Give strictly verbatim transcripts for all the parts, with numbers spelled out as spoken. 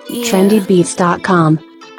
Yeah. trendy beats dot com.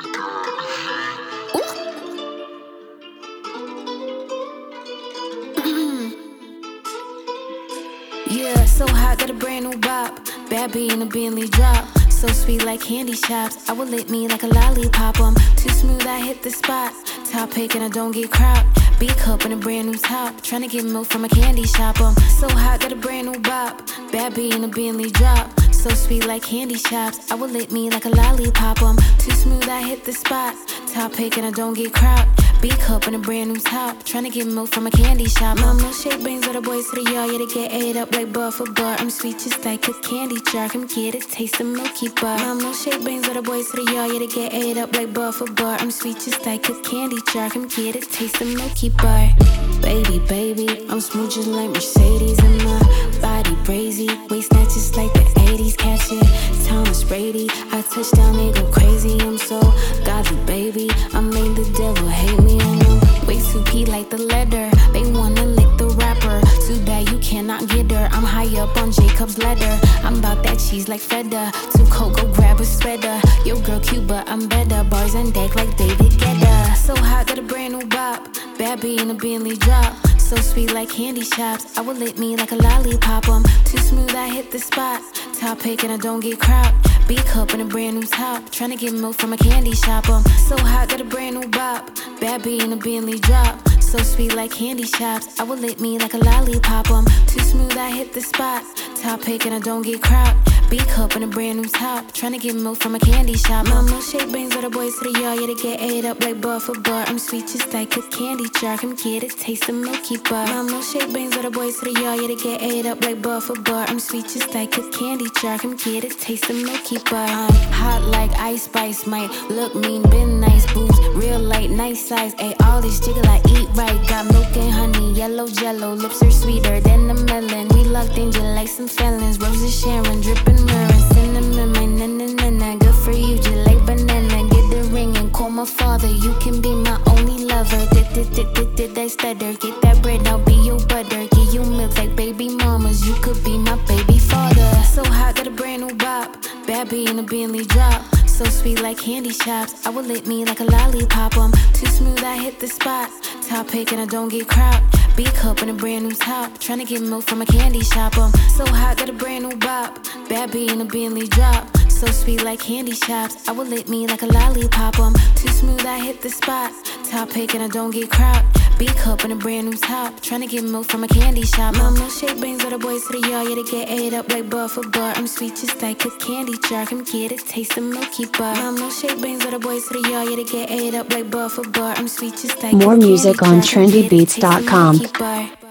Yeah, so hot, got a brand new bop. Bad bee in a Bentley drop. So sweet like candy shops. I will lick me like a lollipop. I'm too smooth, I hit the spot. Top pick and I don't get cropped. B cup and a brand new top. Tryna get milk from a candy shop. I'm so hot, got a brand new bop. Bad bee in a Bentley drop. So sweet like candy shops. I will lick me like a lollipop. I'm too smooth, I hit the spot. Top pick and I don't get cropped. B cup and a brand new top. Tryna get milk from a candy shop. My milkshake brings all the boys to the yard. Yeah, they get ate up like bar for bar. I'm sweet just like a candy jar. Come get it, taste the milky bar. My milkshake brings all the boys to the yard. Yeah, they get ate up like bar for bar. I'm sweet just like a candy jar. Come get it, taste the milky bar. Baby, baby, I'm smooth just like Mercedes. And my body crazy. Waist snatches like the eighties. Catch it, Thomas Brady. I touch down, they go crazy. I'm so godly, baby. I made the devil hate me. And I'm way too P like the leather. They wanna lick the rapper. Too bad you cannot get her. I'm high up on Jacob's ladder. I'm about that cheese like feta. Too cold, go grab a sweater. Yo, girl cute, but I'm better. Bars and deck like David Guetta. So hot, got a brand new bop. Bad bee in a Bentley drop. So sweet like candy shops. I will lick me like a lollipop. I'm too smooth, I hit the spot. Top pick and I don't get cropped. B cup and a brand new top. Tryna get milk from a candy shop. I'm so hot, got a brand new bop. Bad bee in a Bentley drop. So sweet like candy shops. I will lick me like a lollipop. I'm too smooth, I hit the spot. Top pick and I don't get cropped. B cup and a brand new top. Tryna get milk from a candy shop. My milkshake brings all the boys to the yard. Yeah, they get ate up like bar for bar. I'm sweet just like a candy jar. Come get it, taste the milky bar. My milkshake brings all the boys to the yard. Yeah, they get ate up like bar for bar. I'm sweet just like a candy jar. Come get it, taste the milky bar. I'm hot like ice spice. Might look mean, been nice boobs. Real light, nice size. Ayy, all this jiggle I eat right. Got milk and honey, yellow jello. Lips are sweeter than the melon. We locked in just like some felons. Roses Sharon, dripping mirror. Cinnamon, my na-na-na-na. Good for you, just like banana. Get the ring and call my father. You can be my only lover. Did, did, did, did, did I stutter? Get that bread, I'll be your butter. Give you milk like baby mamas. You could be my baby father. So hot, got a brand new bop. Bad bee in a Bentley drop. So sweet like candy shops. I will lick me like a lollipop. I'm too smooth, I hit the spot. Top pick and I don't get cropped. B cup and a brand new top. Tryna get milk from a candy shop. I'm so hot, got a brand new bop. Bad bee in a Bentley drop. So sweet like candy shops. I will lick me like a lollipop. I'm too smooth, I hit the spot. Top pick and I don't get cropped. B cup and a brand new top. Tryna get milk from a candy shop. My milkshake brings all the boys to the yard. Yeah, they get ate up like bar for bar. I'm sweet just like a candy jar. Come get it, taste the milky bar. My milkshake brings all the boys to the yard. Yeah, they get ate up like bar for bar. I'm sweet just like More a candy music jar. on Come trendy get it, beats taste the dot com. milky bar.